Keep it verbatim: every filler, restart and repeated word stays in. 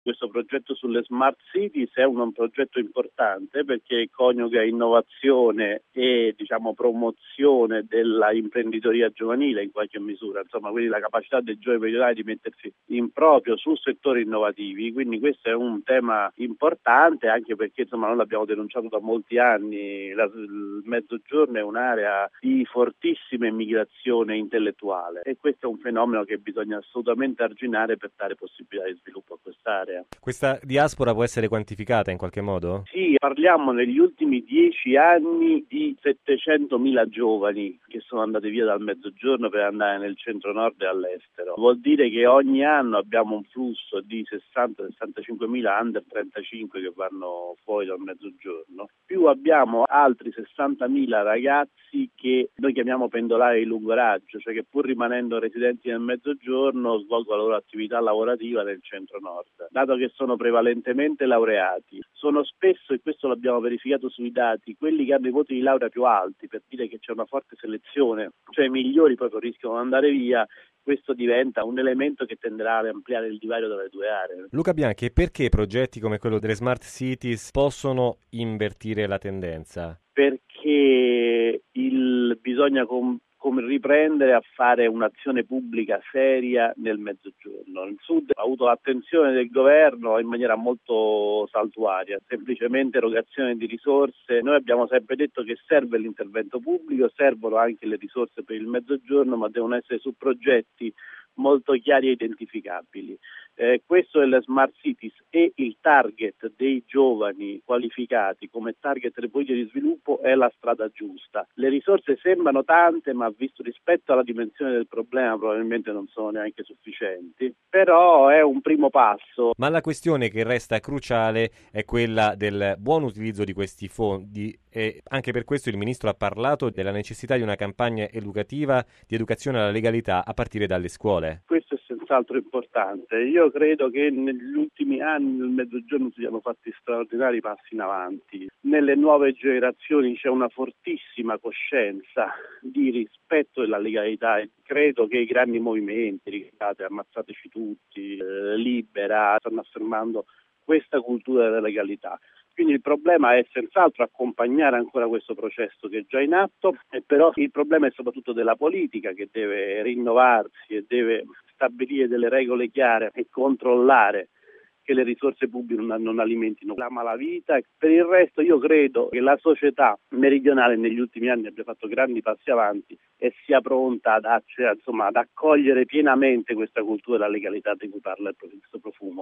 Questo progetto sulle smart cities è un, un progetto importante perché coniuga innovazione e diciamo promozione della imprenditoria giovanile in qualche misura, insomma, quindi la capacità dei giovani meridionali di mettersi in proprio su settori innovativi, quindi questo è un tema importante anche perché insomma noi l'abbiamo denunciato da molti anni, la, il Mezzogiorno è un'area di fortissima immigrazione intellettuale e questo è un fenomeno che bisogna assolutamente arginare per dare possibilità di sviluppo a quest'area. Questa diaspora può essere quantificata in qualche modo? Sì, parliamo negli ultimi dieci anni di settecentomila giovani che sono andati via dal Mezzogiorno per andare nel centro-nord e all'estero. Vuol dire che ogni anno abbiamo un flusso di sessanta sessantacinquemila under trentacinque che vanno fuori dal Mezzogiorno, più abbiamo altri sessantamila ragazzi che noi chiamiamo pendolari di lungo raggio, cioè che pur rimanendo residenti nel Mezzogiorno svolgono la loro attività lavorativa nel centro-nord. Dato che sono prevalentemente laureati, sono spesso, e questo l'abbiamo verificato sui dati, quelli che hanno i voti di laurea più alti, per dire che c'è una forte selezione, cioè i migliori proprio rischiano di andare via, questo diventa un elemento che tenderà ad ampliare il divario tra le due aree. Luca Bianchi, perché progetti come quello delle Smart Cities possono invertire la tendenza? Perché il, bisogna com- come riprendere a fare un'azione pubblica seria nel Mezzogiorno. Il Sud ha avuto l'attenzione del governo in maniera molto saltuaria, semplicemente erogazione di risorse. Noi abbiamo sempre detto che serve l'intervento pubblico, servono anche le risorse per il Mezzogiorno, ma devono essere su progetti molto chiari e identificabili. Eh, questo delle Smart Cities e il target dei giovani qualificati come target delle politiche di sviluppo è la strada giusta. Le risorse sembrano tante, ma visto rispetto alla dimensione del problema probabilmente non sono neanche sufficienti, però è un primo passo. Ma la questione che resta cruciale è quella del buon utilizzo di questi fondi e anche per questo il Ministro ha parlato della necessità di una campagna educativa di educazione alla legalità a partire dalle scuole. Questo è senz'altro importante. Io credo che negli ultimi anni nel Mezzogiorno si siano fatti straordinari passi in avanti. Nelle nuove generazioni c'è una fortissima coscienza di rispetto della legalità e credo che i grandi movimenti, ricordate, ammazzateci tutti, eh, libera, stanno affermando questa cultura della legalità. Quindi il problema è senz'altro accompagnare ancora questo processo che è già in atto, e però il problema è soprattutto della politica che deve rinnovarsi e deve stabilire delle regole chiare e controllare che le risorse pubbliche non, non alimentino la malavita. Per il resto io credo che la società meridionale negli ultimi anni abbia fatto grandi passi avanti e sia pronta ad, cioè, insomma, ad accogliere pienamente questa cultura della legalità di cui parla il professor Profumo.